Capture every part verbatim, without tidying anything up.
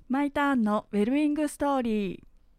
マイターンのウェルビングストーリー。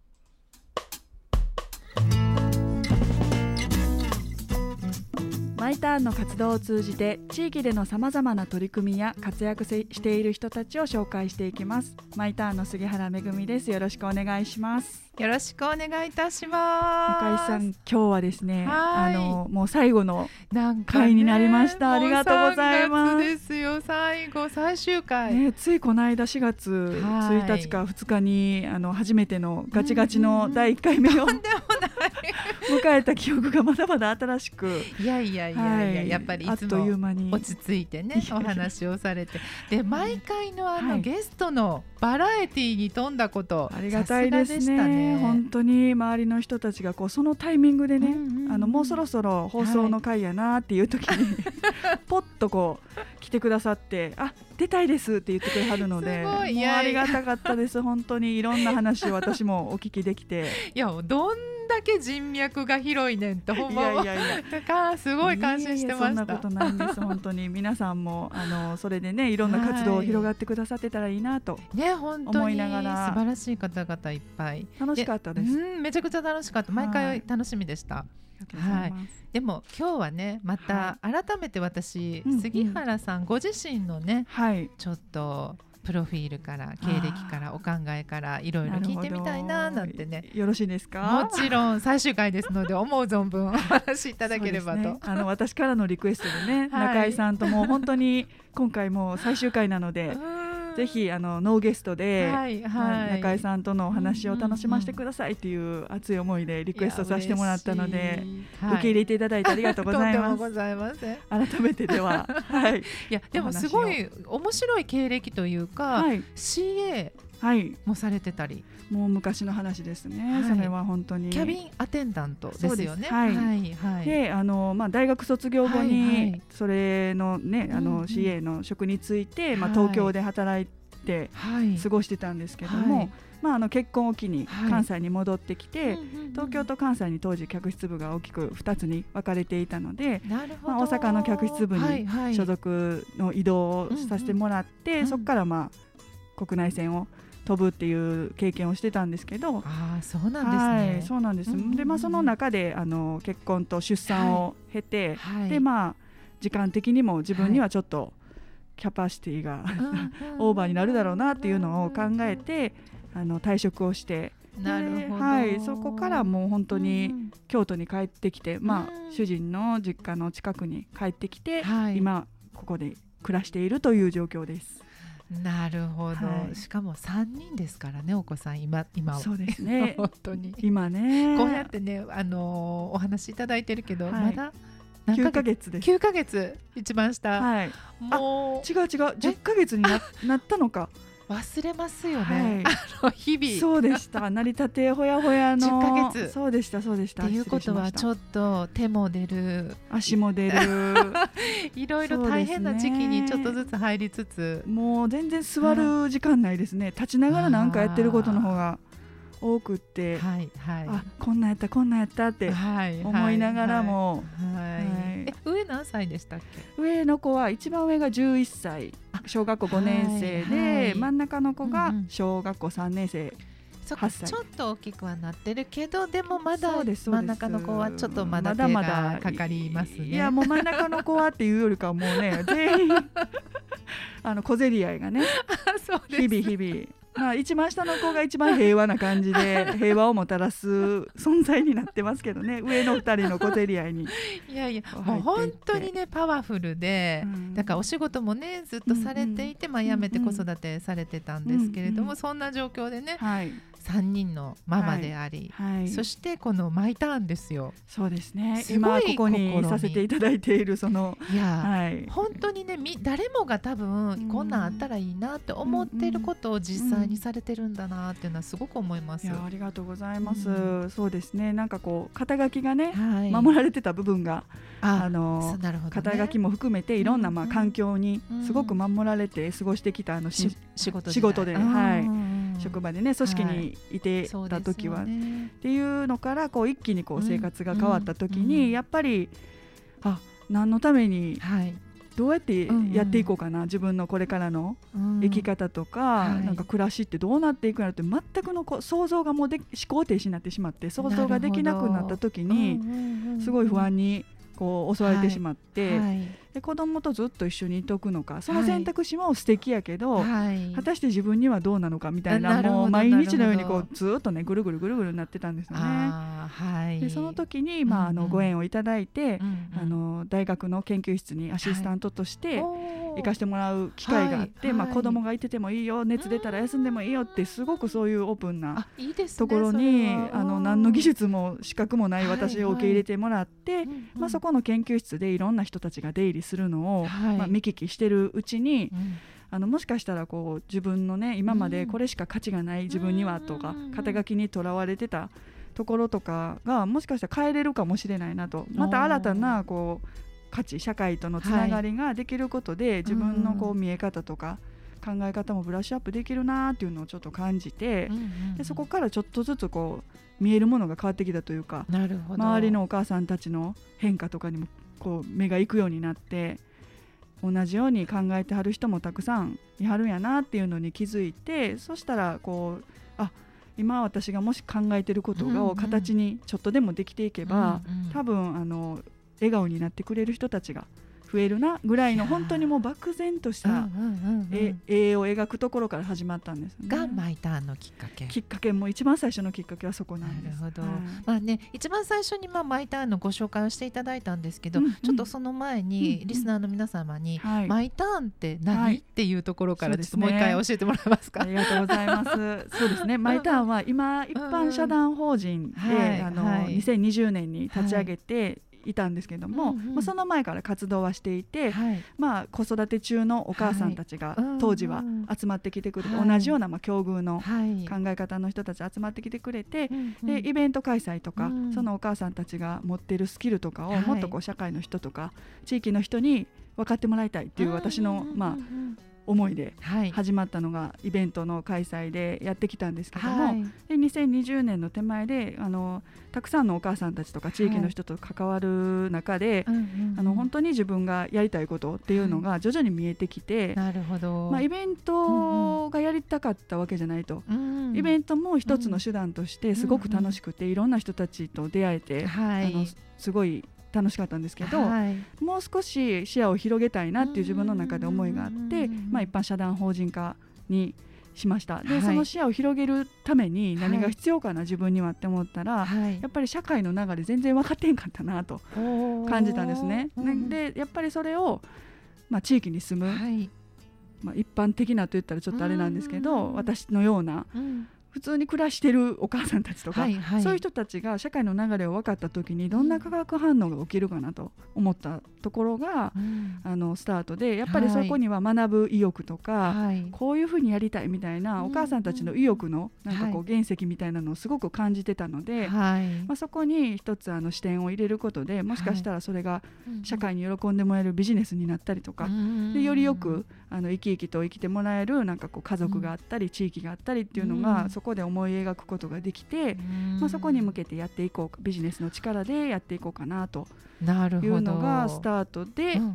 マイターンの活動を通じて地域でのさまざまな取り組みや活躍している人たちを紹介していきます。マイターンの杉原めぐみです。よろしくお願いします。 よろしくお願いいたします。 中井さん、今日はですね、 あのもう最後のなんか、ね、 回になりました。ありがとうございます。 さんがつですよ、最後最終回、 ね、ついこの間しがつついたちかふつかにあの初めてのガチガチのだいいっかいめを、うんうん、迎えた記憶がまだまだ新しく、 いやいやいやいや、はい、やっぱりいつも落ち着いてねお話をされて、で毎回のあの、はい、ゲストのバラエティに富んだこと、 ありがたいですね。本当に周りの人たちがこうそのタイミングでね、うんうん、あのもうそろそろ放送の回やなっていう時に、はい、ポッとこう来てくださって、あ、出たいですって言ってくれはるので、もうありがたかったです。本当にいろんな話を私もお聞きできていや、どんだけ人脈が広いねんと、ほんまは、いやいやいや、だからすごい感心してました。 いやいや、そんなことないんです。本当に皆さんもあのそれでね、いろんな活動を広がってくださってたらいいなと思いながら、 ね、素晴らしい方々いっぱい、 楽しかったです。 うん、めちゃくちゃ楽しかった。毎回楽しみでした。はい、でも今日はね、また改めて私、はい、杉原さんご自身のね、うんうん、ちょっとプロフィールから経歴からお考えからいろいろ聞いてみたいななんてね。 よろしいですか？ もちろん最終回ですので思う存分お話しいただければと、ね、 あの私からのリクエストでね、はい、中井さんとも本当に今回も最終回なのでぜひあのノーゲストで、はいはい、中井さんとのお話を楽しませてくださいっていう熱い思いでリクエストさせてもらったので、受け入れていただいてありがとうございます。 とんでもございません。 改めてでは、はい、いやでもすごい面白い経歴というか、はい、シーエー もされてたり、 もう昔の話ですね、はい、それは本当にキャビンアテンダントですよね。 はいはいはい、であの、まあ、大学卒業後にそれの、ね、あの シーエー の職に就いて、うん、まあ、東京で働いて過ごしてたんですけども、はい、まあ、あの結婚を機に関西に戻ってきて、はい、東京と関西に当時客室部が大きくふたつに分かれていたので、まあ、大阪の客室部に所属の移動をさせてもらって、はいはい、そこからまあ国内線を飛ぶっていう経験をしてたんですけど、 あ、そうなんですね。 はい、そうなんです。うんうんうん、で、まあ、その中であの結婚と出産を経て、はいはい、で、まあ、時間的にも自分にはちょっとキャパシティが、はい、オーバーになるだろうなっていうのを考えてあの退職をして、 なるほど、 はい、そこからもう本当に京都に帰ってきて、うん、まあ、主人の実家の近くに帰ってきて、はい、今ここで暮らしているという状況です。 なるほど、はい、しかもさんにんですからね、お子さん 今, 今は。 そうですね本当に今ね、 こうやってね、あのー、お話いただいてるけど、はい、まだきゅうかげつです。 きゅうかげつ一番下、 はい、 もうあ、違う違う、じゅっかげつに な, なったのか忘れますよね、はい、あの日々 そうでした成り立てほやほやのじゅっかげつ、 そうでしたそうでした。 っていうことはちょっと手も出る足も出るいろいろ大変な時期にちょっとずつ入りつつ、 ね、もう全然座る時間ないですね。立ちながら何かやってることの方が多くって、はいはい、あ、こんなんやったこんなんやったって思いながらも、はいはいはい、 え、上何歳でしたっけ？ 上の子は一番上がじゅういっさい、小学校ごねん生で、はいはい、真ん中の子が小学校さんねん生、うんうん、はっさい。 ちょっと大きくはなってるけど、でもまだ真ん中の子はちょっとまだ手がかかりますね。 いや、もう真ん中の子はっていうよりかはもうね全員あの小競り合いがねそうです、 日々日々、まあ、一番下の子が一番平和な感じで平和をもたらす存在になってますけどね、上のふたりの小競り合いにいやいや、もう本当にねパワフルで、うん、だからお仕事もねずっとされていて、うんうん、まあ、辞めて子育てされてたんですけれども、うんうん、そんな状況でね、はい、さんにんのママであり、はいはい、そしてこのマイターンですよ。 そうですね、今ここにさせていただいているその、 いや、はい、本当にねみ誰もが多分こんなんあったらいいなって思っていることを実際にされてるんだなっていうのはすごく思います。 いや、ありがとうございます、うん、そうですね、なんかこう肩書きがね、はい、守られてた部分が あ, あの、ね、肩書きも含めていろんなまあ環境にすごく守られて過ごしてきたあのし、うん、仕事仕事で、はい、職場でね組織にいてた時は、はい、ね、っていうのからこう一気にこう生活が変わった時に、うんうん、やっぱりあ何のためにどうやってやっていこうかな、うんうん、自分のこれからの生き方とか、うんはい、なんか暮らしってどうなっていくのって全くのこう想像がもうで思考停止になってしまって、想像ができなくなった時にすごい不安にこう襲われてしまって、はいはい、で子供とずっと一緒にいとくのか、その選択肢も素敵やけど、はい、果たして自分にはどうなのかみたいな、もう毎日のようにこうずっとねぐるぐるぐるぐるなってたんですよね。はい、でその時に、まあ、あのご縁をいただいて、うんうん、あの大学の研究室にアシスタントとして行かせてもらう機会があって、はい、まあ、子供がいててもいいよ、熱出たら休んでもいいよって、すごくそういうオープンなところに、あの何の技術も資格もない私を受け入れてもらって、はいはい、まあ、そこの研究室でいろんな人たちが出入りするのを、はい、まあ、見聞きしてるうちに、うん、あのもしかしたらこう自分のね、今までこれしか価値がない自分にはとか、うん、肩書きにとらわれてたところとかがもしかしたら変えれるかもしれないなと、また新たなこう価値、社会とのつながりができることで、はい、自分のこう見え方とか考え方もブラッシュアップできるなっていうのをちょっと感じて、うんうんうん、でそこからちょっとずつこう見えるものが変わってきたというか、なるほど、周りのお母さんたちの変化とかにもこう目が行くようになって、同じように考えてはる人もたくさんいはるんやなっていうのに気づいて、そしたらこう、あ、今私がもし考えてることを形にちょっとでもできていけば、うんうん、多分あの笑顔になってくれる人たちが増えるなぐらいの、本当にもう漠然とした絵を描くところから始まったんです、ね、 がマイターンのきっかけ。 きっかけも一番最初のきっかけはそこなんです。 なるほど、はい、まあね、一番最初にまあマイターンのご紹介をしていただいたんですけど、うんうん、ちょっとその前にリスナーの皆様に、うんうん、マイターンって何、はい、っていうところからです、もう一回教えてもらえますか。 ありがとうございます。そうですね、マイターンは今一般社団法人で、はい、あのはい、にせんにじゅうねんに立ち上げて、はい、いたんですけども、うんうん、まあ、その前から活動はしていて、はい、まあ、子育て中のお母さんたちが当時は集まってきてくれて、はい、同じようなまあ境遇の考え方の人たち集まってきてくれて、はい、でイベント開催とか、うん、そのお母さんたちが持ってるスキルとかをもっとこう社会の人とか地域の人に分かってもらいたいっていう私のまあ思いで始まったのがイベントの開催でやってきたんですけども、はい、でにせんにじゅうねんの手前であのたくさんのお母さんたちとか地域の人と関わる中で、はい、あの本当に自分がやりたいことっていうのが徐々に見えてきて、はい、なるほど、まあ、イベントがやりたかったわけじゃないと、うんうん、イベントも一つの手段としてすごく楽しくて、いろんな人たちと出会えて、はい、あのすごい楽しかったんですけど、はい、もう少し視野を広げたいなっていう自分の中で思いがあって、まあ、一般社団法人化にしました。で、はい、その視野を広げるために何が必要かな、はい、自分にはって思ったら、はい、やっぱり社会の流れ全然分かってんかったなと感じたんですね。でやっぱりそれを、まあ、地域に住む、はい、まあ、一般的なと言ったらちょっとあれなんですけど、私のような、うん、普通に暮らしてるお母さんたちとか、はいはい、そういう人たちが社会の流れを分かった時にどんな化学反応が起きるかなと思ったところが、うん、あのスタートで、やっぱりそこには学ぶ意欲とか、はい、こういうふうにやりたいみたいな、お母さんたちの意欲のなんかこう原石みたいなのをすごく感じてたので、はい、まあ、そこに一つあの視点を入れることで、もしかしたらそれが社会に喜んでもらえるビジネスになったりとか、うん、でよりよくあの生き生きと生きてもらえるなんかこう家族があったり、うん、地域があったりっていうのが、うん、そこで思い描くことができて、まあ、そこに向けてやっていこう、ビジネスの力でやっていこうかなというのがスタートで、うんうんうん、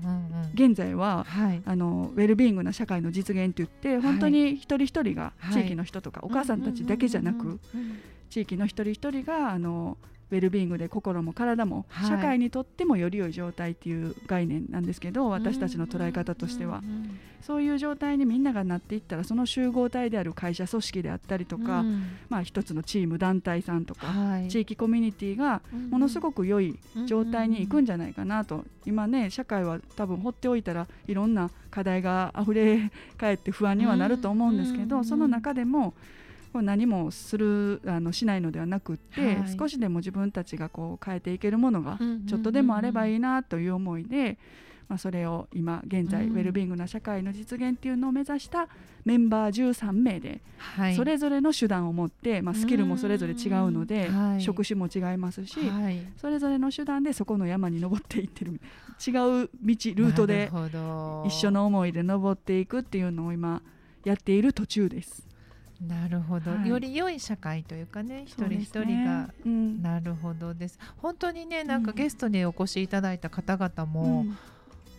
現在は、はい、あのウェルビーイングな社会の実現といって、本当に一人一人が、はい、地域の人とか、お母さんたちだけじゃなく、地域の一人一人があのウェルビーイングで心も体も、はい、社会にとってもより良い状態っていう概念なんですけど、私たちの捉え方としては、うんうんうん、そういう状態にみんながなっていったら、その集合体である会社組織であったりとか、うん、まあ、一つのチーム団体さんとか、はい、地域コミュニティがものすごく良い状態に行くんじゃないかなと、うんうんうん、今ね、社会は多分放っておいたらいろんな課題があふれ返って不安にはなると思うんですけど、うんうんうん、その中でも何もするあのしないのではなくって、はい、少しでも自分たちがこう変えていけるものがちょっとでもあればいいなという思いで、まあ、それを今現在、うん、ウェルビーイングな社会の実現っていうのを目指したメンバーじゅうさんめいで、はい、それぞれの手段を持って、まあ、スキルもそれぞれ違うので、はい、職種も違いますし、はい、それぞれの手段でそこの山に登っていってる、違う道ルートで一緒の思いで登っていくっていうのを今やっている途中です。 なるほど、はい、より良い社会というかね、一人一人が、うん、なるほどです。本当にね、なんかゲストにお越しいただいた方々も、うん、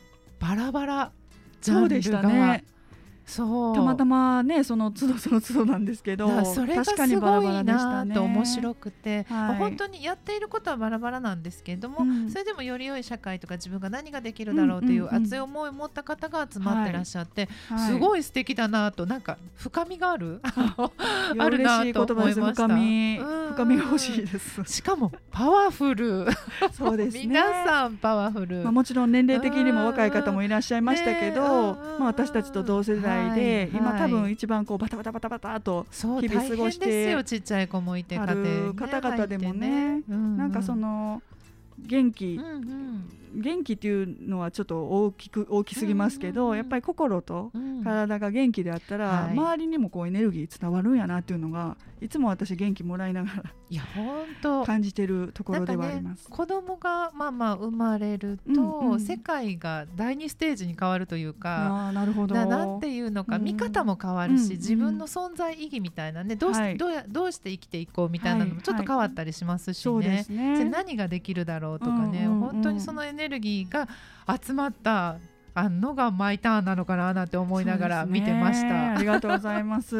バラバラジャンルが。そうでしたね。 そうたまたまねその都度その都度なんですけど、 それがすごいなと面白くて、はい、本当にやっていることはバラバラなんですけれども、うん、それでもより良い社会とか自分が何ができるだろうという熱い思いを持った方が集まってらっしゃって、はい、すごい素敵だなと、なんか深みがあるあるなと思いました。 深み、深みが欲しいです。 しかもパワフルそうですね、 皆さんパワフル、 まあ、もちろん年齢的にも若い方もいらっしゃいましたけど、まあ、私たちと同世代で、はい、今多分一番こうバタバタバタバタと日々過ごしてちっちゃい子もいてある方々でもね、なんかその元気、うんうん、元気っていうのはちょっと大きく大きすぎますけど、うんうんうん、やっぱり心と体が元気であったら、うん、周りにもこうエネルギー伝わるんやなっていうのがいつも私元気もらいながらいや本当感じてるところではあります。 ね、子供がまあまあ生まれると、うんうん、世界が第二ステージに変わるというか、 あ、なるほど、 な、なんていうのか、うん、見方も変わるし、うん、自分の存在意義みたいなね、どうして、はい、どうや、どうして生きていこうみたいなのもちょっと変わったりしますしね、はいはい、そうですね、何ができるだろうとかね、うんうんうん、本当にそのエネルギーが集まったあのがマイターンなのかななんて思いながら見てました。 ありがとうございます。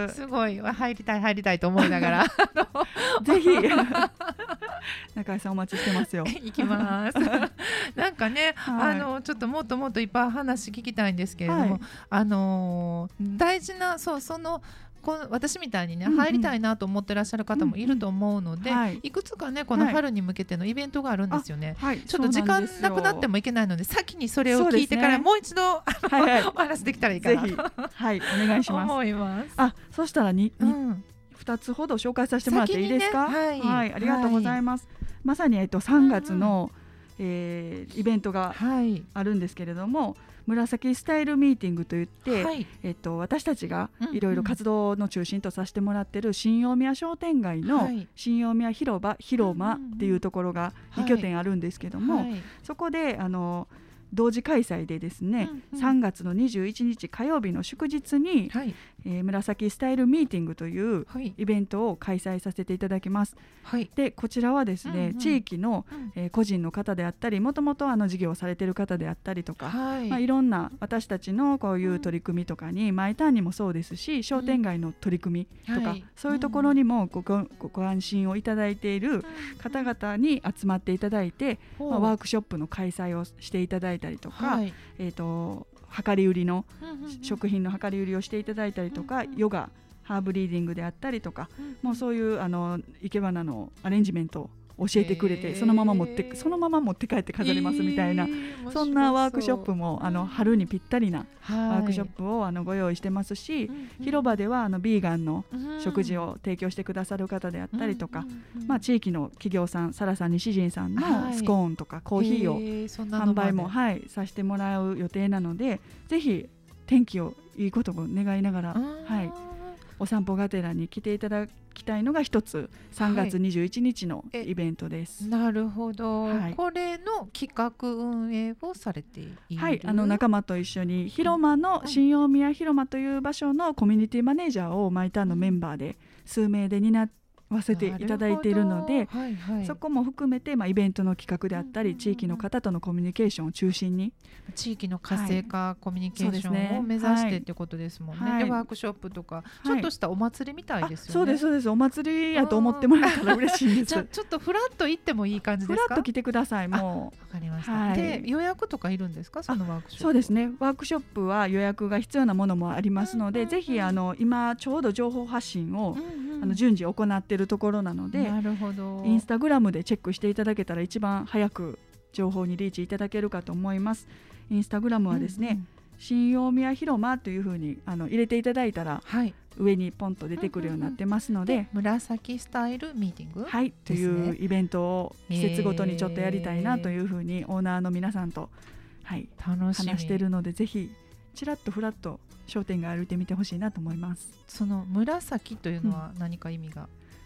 すごい入りたい入りたいと思いながらぜひ中井さんお待ちしてますよ。 行きますなんかね、はい、あのちょっともっともっといっぱい話聞きたいんですけれども、はい、あのー、大事なそうそのこの私みたいにね、うんうん、入りたいなと思ってらっしゃる方もいると思うので、うんうん、はい、いくつかねこの春に向けてのイベントがあるんですよね、はい、ちょっと時間なくなってもいけないので先にそれを聞いてからもう一度、はいはい、お話できたらいいかな、ぜひ、はい、 お願いします思います。 あ、そしたらに、うん、ふたつほど紹介させてもらっていいですか、ね、はい、はい、ありがとうございます、はい、まさに、えっと、さんがつの、うんうん、えー、イベントがあるんですけれども、はい、紫スタイルミーティングといって、はい、えっと、私たちがいろいろ活動の中心とさせてもらっている新大宮商店街の新大宮広場広間っていうところがに拠点あるんですけども、はいはい、そこであの同時開催でですね、うんうん、さんがつのにじゅういちにち火曜日の祝日に、はい、えー、紫スタイルミーティングというイベントを開催させていただきます、はい、でこちらはですね、うんうん、地域の、えー、個人の方であったり、もともとあの事業をされている方であったりとか、はい、まあ、いろんな私たちのこういう取り組みとかに、うん、マイターンにもそうですし、商店街の取り組みとか、はい、そういうところにも ご, ご, ご安心をいただいている方々に集まっていただいて、うん、まあ、ワークショップの開催をしていただいたりとか、はい、えーと量り売りの、うんうんうん、食品の量り売りをしていただいたりとか、うんうん、ヨガ、ハーブリーディングであったりとか、うんうん、もうそういうあの生け花のアレンジメントを教えてくれて、えー、そのまま持ってそのまま持って帰って飾りますみたいな、えー、そんなワークショップもあの春にぴったりなワークショップをあのご用意してますし、はい、広場ではあのビーガンの食事を提供してくださる方であったりとか、うんうんうん、まあ、地域の企業さん、サラさん西陣さんのスコーンとかコーヒーを販売も、はい、させてもらう予定なので、ぜひ天気をいいことを願いながら、はい、お散歩がてらに来ていただきたいのが一つさんがつにじゅういちにちのイベントです、 はい、なるほど、はい、これの企画運営をされている、 はい、あの仲間と一緒に広間の、うん、新大宮広間という場所のコミュニティマネージャーをマイターンのメンバーで数名で担ってわせていただいているので、はいはい、そこも含めて、まあ、イベントの企画であったり、うんうんうん、地域の方とのコミュニケーションを中心に地域の活性化、はい、コミュニケーションを目指してってことですもんね、はい、でワークショップとか、はい、ちょっとしたお祭りみたいですよね、 そうですそうです、お祭りやと思ってもらえたら嬉しいんですじゃあちょっとフラッと行ってもいい感じですか？ フラッと来てください。もうわかりました、はい、で予約とかいるんですか？そのワークショップ。 そうですね、ワークショップは予約が必要なものもありますので、うんうんうん、ぜひあの今ちょうど情報発信を、うんうん、あの順次行っているところなので、 なるほど、 インスタグラムでチェックしていただけたら一番早く情報にリーチいただけるかと思います。インスタグラムはですね、うんうん、新大宮広間というふうにあの入れていただいたら、はい、上にポンと出てくるようになってますので、うんうんうん、 紫スタイルミーティング、 はい、というイベントを季節ごとにちょっとやりたいなというふうにオーナーの皆さんと、はい、話しているので、ぜひちらっとフラッと商店街歩いてみてほしいなと思います。 その紫というのは何か意味が、うん、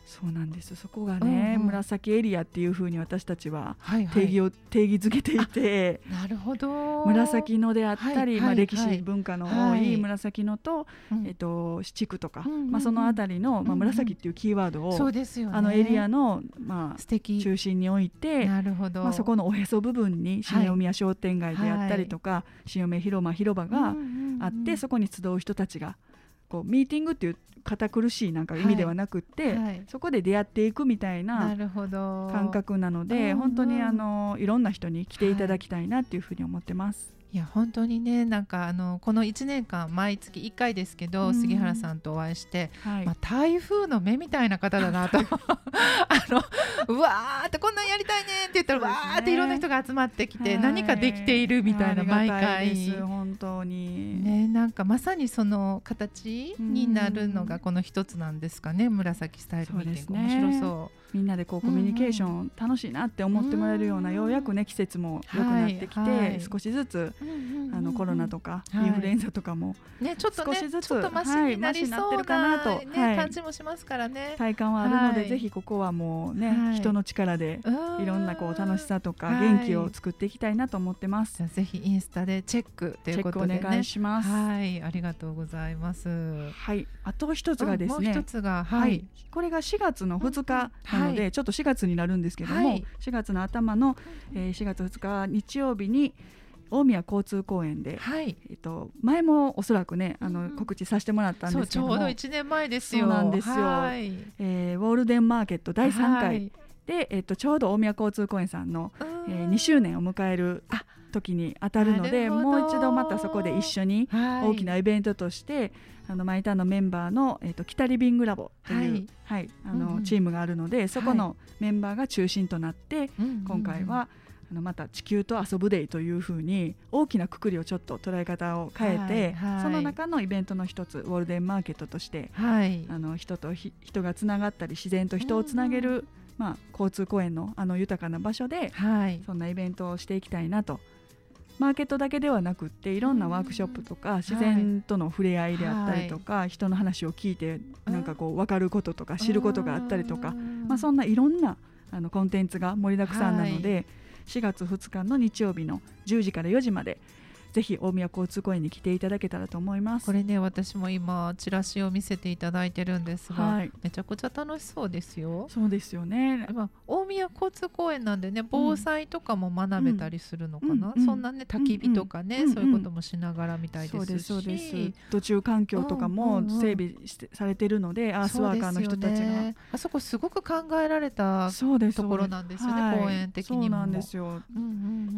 そうなんです。そこがね、うんうん、紫エリアっていう風に私たちは定義を、はいはい、定義づけていて、 なるほど、 紫野であったり、はいはいはい、まあ、歴史文化の多い紫野と、はい、えっと、地区とか、うんうんうん、まあ、そのあたりの、まあ、紫っていうキーワードを、 そうですよね、 あのエリアの、まあ、 素敵中心に置いて、 なるほど、 まあ、そこのおへそ部分に新大宮商店街であったりとか、はい、新大宮広間広場があって、うんうんうん、そこに集う人たちがこうミーティングっていう堅苦しいなんか意味ではなくって、はいはい、そこで出会っていくみたいな感覚なので、本当にあのいろんな人に来ていただきたいなっていうふうに思ってます。 いや本当にね、なんかあのこのいちねんかん毎月いっかいですけど、うん、杉原さんとお会いして、はい、まあ、台風の目みたいな方だなとあのうわーってこんなんやりたいねって言ったら、ね、わーっていろんな人が集まってきて、はい、何かできているみたいな、毎回本当に、 ね、なんかまさにその形になるのがこの一つなんですかね、紫スタイルミーティング。そうですね、面白そう。 みんなでこうコミュニケーション楽しいなって思ってもらえるような、ようやくね季節も良くなってきて、はいはい、少しずつあのコロナとかインフルエンザとかもね、ちょっとね、 少しずつちょっとマシになりそうな、 なと、 ね、はい、感じもしますからね。 体感はあるので、はい、ぜひここはもうね、はい、人の力でいろんなこう楽しさとか元気を作っていきたいなと思ってます。 じゃあぜひインスタでチェックということで、ね、 チェックお願いします。 はい、ありがとうございます。 はい、あと一つがですね、 もう一つが、はいはい、 これがしがつのふつかなので、はい、ちょっとしがつになるんですけども、はい、しがつの頭の、えー、しがつふつか日曜日に大宮交通公園で、はい、えっと、前もおそらくねあの、うん、告知させてもらったんですけども、 そうちょうどいちねんまえですよ。 そうなんですよ、はい、えー、ウォールデンマーケットだいさんかい、はい、で、えっと、ちょうど大宮交通公園さんの、えー、にしゅうねんを迎える時に当たるので、もう一度またそこで一緒に大きなイベントとして、はい、あのマイターのメンバーの、えー、と北リビングラボという、はいはい、あのうんうん、チームがあるので、そこのメンバーが中心となって、はい、今回はあのまた地球と遊ぶデイというふうに大きな括りをちょっと捉え方を変えて、はいはい、その中のイベントの一つ、ウォールデンマーケットとして、はい、あの人とひ人がつながったり自然と人をつなげる、うんうん、まあ、交通公園のあの豊かな場所で、はい、そんなイベントをしていきたいなと。マーケットだけではなくっていろんなワークショップとか自然との触れ合いであったりとか、はい、人の話を聞いてなんかこう分かることとか知ることがあったりとか、まあ、そんないろんなあのコンテンツが盛りだくさんなので、はい、しがつふつかの日曜日のじゅうじからよじまでぜひ大宮交通公園に来ていただけたらと思います。 これね、私も今チラシを見せていただいてるんですが、はい、めちゃくちゃ楽しそうですよ。 そうですよね。 今大宮交通公園なんでね、防災とかも学べたりするのかな、うん、そんなね焚き火とかね、うんうん、そういうこともしながらみたいですし、そうですそうです。 途中環境とかも整備して、うんうん、されてるので、アースワーカーの人たちが、ね、 あそこすごく考えられたところなんですよね、はい、公園的にも。 そうなんですよ、うんうんうん、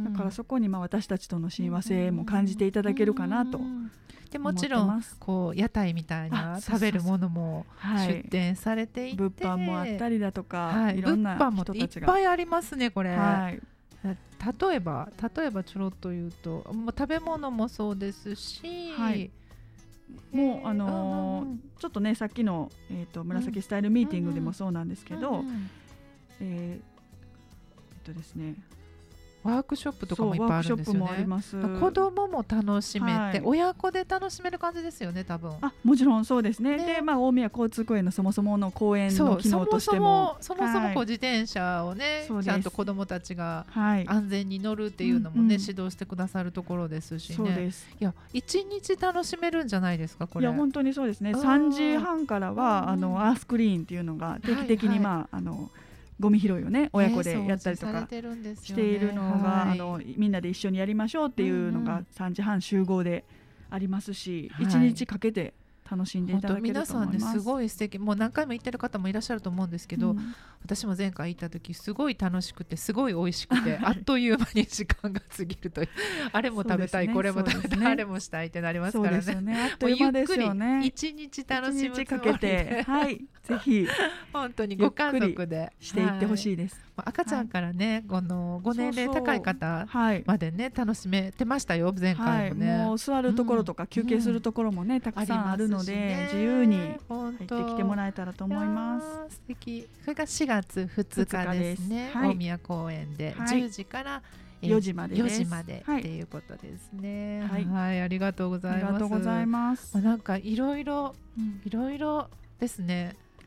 だからそこにまあ私たちとの親和性も感じていただけるかなと、うんうん、 でもちろんこう屋台みたいな食べるものも出店されていて、 はい、物販もあったりだとか、はい、いろんな人たちが物販もいっぱいありますねこれ、はい、例えば例えばちょろっと言うと、もう食べ物もそうですし、はい、 もうあのーうんうん、ちょっとねさっきの、えーと、紫スタイルミーティングでもそうなんですけど、うんうん、えー、えっとですねワークショップとかもいっぱいあるんですよね。子供も楽しめて、はい、親子で楽しめる感じですよね多分。 あ、もちろんそうですね。ね、で、まあ、大宮交通公園のそもそもの公園の機能としてもそもそもそもこう自転車をね、はい、ちゃんと子供たちが安全に乗るっていうのもね、はい、指導してくださるところですしね。そうです。いや一日楽しめるんじゃないですかこれ。 いや本当にそうですね。さんじはんからはあのアースクリーンっていうのが定期的に、まあ、はいはい、あのゴミ拾いをね親子でやったりとかしているのが、はい、あのみんなで一緒にやりましょうっていうのがさんじはん集合でありますし、はい、いちにちかけて楽しんでいただけると思います。 皆さんねすごい素敵、もう何回も行ってる方もいらっしゃると思うんですけど、うん、私も前回行った時すごい楽しくてすごい美味しくてあっという間に時間が過ぎるというあれも食べたい、ね、これも食べたい、ね、あれもしたいってなりますから ね, そうですよね。あっという間ですよね。いちにち楽しむつもりでかけて、はい、ぜひ本当にご家族でしていってほしいです、 はい、赤ちゃんからね、はい、このご年齢高い方までね楽しめてましたよ前回もね、 はい、もう座るところとか休憩するところもね、うん、たくさんあるので、ね、自由に入ってきてもらえたらと思います。 素敵。それがしがつふつかですね、はい、大宮公園でじゅうじからよじまでです。 よじまでっていうことですね、 はいはい、 ありがとうございます。 ありがとうございます。 なんかいろいろいろいろですね。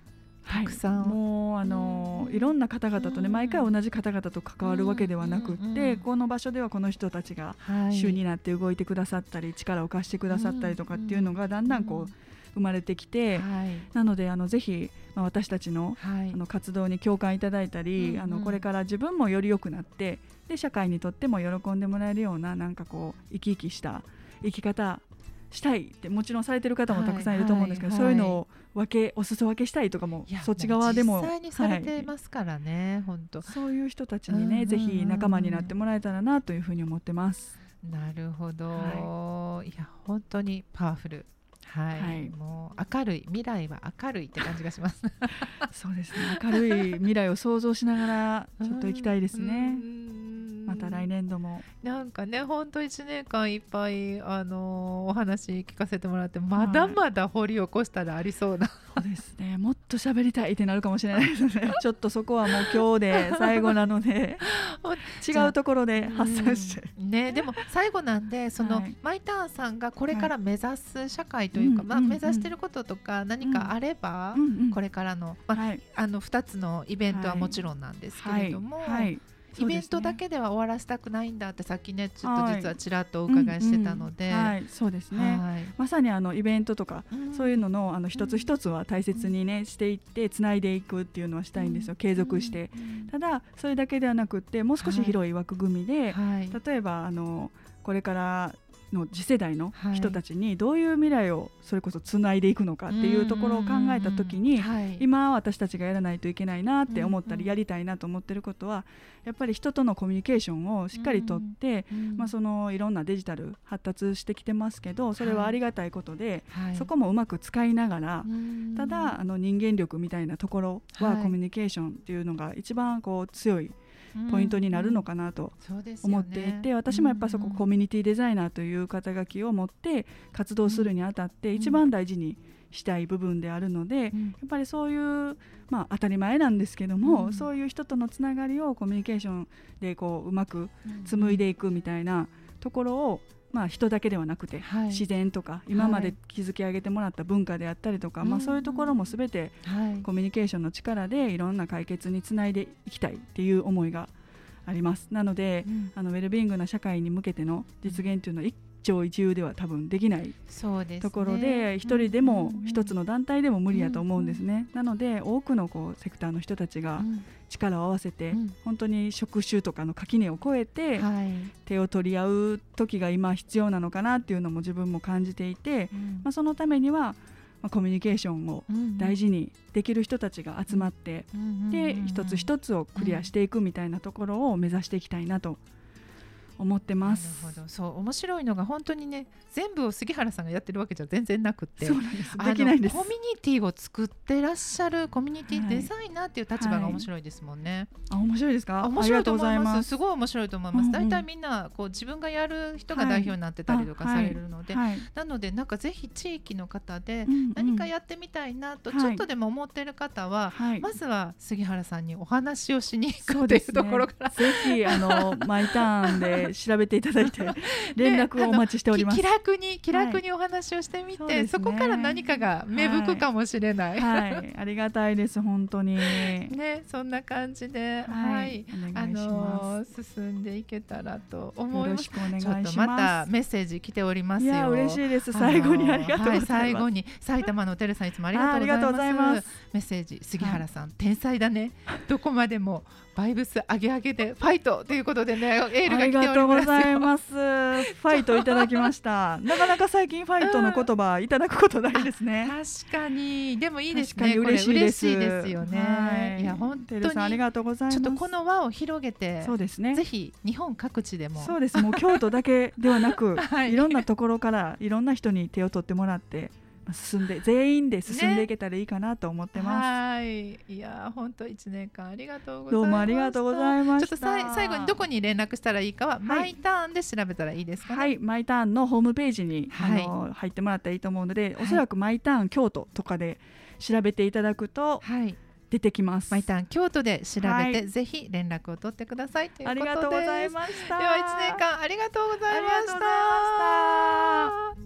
たくさん、 はい、もうあの、うん、いろんな方々とね、毎回同じ方々と関わるわけではなくって、うんうん、この場所ではこの人たちが主になって動いてくださったり、はい、力を貸してくださったりとかっていうのがだんだんこう生まれてきて、はい、なのであのぜひ、まあ、私たち の,、はい、あの活動に共感いただいたり、うんうん、あのこれから自分もより良くなってで社会にとっても喜んでもらえるようななんかこう生き生きした生き方したいってもちろんされてる方もたくさんいると思うんですけど、はいはいはい、そういうのを分けお裾分けしたいとかもそっち側でも実際にされてますからね、はい、本当そういう人たちにね、うんうんうん、ぜひ仲間になってもらえたらなというふうに思ってます。 なるほど、はい、いや本当にパワフル、はいはい、もう明るい未来は明るいって感じがしますそうですね、明るい未来を想像しながらちょっと行きたいですね。また来年度もなんかねほんといちねんかんいっぱい、あのー、お話聞かせてもらってまだまだ掘り起こしたらありそうな、 はい、そうですね、もっと喋りたいってなるかもしれないですねちょっとそこはもう今日で最後なので違うところで発散して、 うんね、でも最後なんでその、はい、マイターンさんがこれから目指す社会というか、はいまあ、目指してることとか何かあれば、うんうん、これからの、まあはい、あのふたつのイベントはもちろんなんですけれども、はいはいはいイベントだけでは終わらせたくないんだってさっきねちょっと実はちらっとお伺いしてたので、 はいうんうんはい、そうですね、はい、まさにあのイベントとか、うん、そういうのの、あの一つ一つは大切にね、うん、していってつないでいくっていうのはしたいんですよ、うん、継続して、うん、ただそれだけではなくってもう少し広い枠組みで、はい、例えばあのこれからの次世代の人たちにどういう未来をそれこそつないでいくのかっていうところを考えた時に、はい、今私たちがやらないといけないなって思ったりやりたいなと思ってることはやっぱり人とのコミュニケーションをしっかりとって、まあ、そのいろんなデジタル発達してきてますけどそれはありがたいことで、はい、そこもうまく使いながらただあの人間力みたいなところはコミュニケーションっていうのが一番こう強いポイントになるのかなと思っていて、うんうんね、私もやっぱそこコミュニティデザイナーという肩書きを持って活動するにあたって一番大事にしたい部分であるので、うん、やっぱりそういう、まあ、当たり前なんですけども、うん、そういう人とのつながりをコミュニケーションでこううまく紡いでいくみたいなところをまあ、人だけではなくて、はい、自然とか今まで築き上げてもらった文化であったりとか、はいまあ、そういうところも全てコミュニケーションの力でいろんな解決につないでいきたいっていう思いがあります。なので、うん、あのウェルビーイングな社会に向けての実現というのは一朝一夕では多分できないところで一人でも一つの団体でも無理やと思うんですね、うんうん、なので多くのこうセクターの人たちが力を合わせて、うん、本当に職種とかの垣根を越えて手を取り合う時が今必要なのかなっていうのも自分も感じていて、うんまあ、そのためにはまあ、コミュニケーションを大事にできる人たちが集まって、うん、で一つ一つをクリアしていくみたいなところを目指していきたいなと思ってます。 なるほど、そう面白いのが本当にね全部を杉原さんがやってるわけじゃ全然なくて、 そうなんです、できないんです。 コミュニティを作ってらっしゃるコミュニティデザイナーっていう立場が面白いですもんね、 はいはい、あ面白いですか。 面白いと思います。すごい面白いと思います。だいたいみんなこう自分がやる人が代表になってたりとかされるので、はいはい、なのでなんかぜひ地域の方で何かやってみたいなとちょっとでも思ってる方は、はい、まずは杉原さんにお話をしに行くというところから、 ね、ぜひあのマイターンで調べていただいて連絡をお待ちしております。 気楽に気楽にお話をしてみて、はい そ, ね、そこから何かが芽吹くかもしれない、 はいはい、ありがたいです本当にね、そんな感じで、はいはい、あのー、進んでいけたらと思います。よろしくお願いします。ちょっとまたメッセージ来ておりますよ。 いや嬉しいです。最後にありがとうございます、はい、 最後に埼玉のテルさんいつもありがとうございます。ありがとうございます。メッセージ杉原さん、はい、天才だねどこまでもバイブス上げ上げでファイトということでねエールが来ておりますよ。ありがとうございます。 ファイトいただきましたなかなか最近ファイトの言葉いただくことないですね。 確かにでもいいですね。 嬉しいです。 嬉しいですよね、はい、いや本当にありがとうございます。 ちょっとこの輪を広げてそうですね、 ぜひ日本各地でもそうですもう京都だけではなく、はい、いろんなところからいろんな人に手を取ってもらって進んで全員で進んでいけたらいいかなと思ってます、 ね、はいいや本当いちねんかんありがとうございました。 どうもありがとうございました。 ちょっとさい最後にどこに連絡したらいいかは、はい、マイターンで調べたらいいですかね。 はいマイターンのホームページに、はい、あの入ってもらったらいいと思うので、はい、おそらくマイターン京都とかで調べていただくと、はい出てきます。 マイターン京都で調べて、はい、ぜひ連絡を取ってくださいということです。 ありがとうございました。 ではいちねんかんありがとうございました。